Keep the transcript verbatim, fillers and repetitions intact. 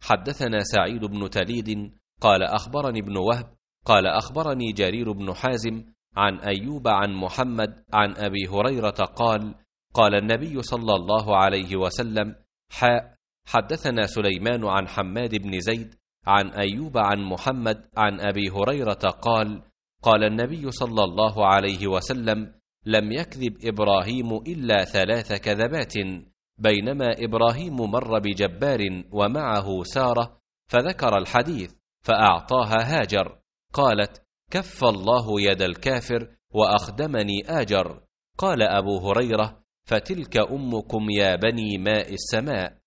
حدثنا سعيد بن تليد قال أخبرني ابن وهب قال أخبرني جرير بن حازم عن أيوب عن محمد عن أبي هريرة قال قال النبي صلى الله عليه وسلم: حاء حدثنا سليمان عن حماد بن زيد عن أيوب عن محمد عن أبي هريرة قال قال النبي صلى الله عليه وسلم: لم يكذب إبراهيم إلا ثلاث كذبات، بينما إبراهيم مر بجبار ومعه سارة فذكر الحديث فأعطاها هاجر، قالت: كف الله يد الكافر وأخدمني آجر. قال أبو هريرة: فتلك أمكم يا بني ماء السماء.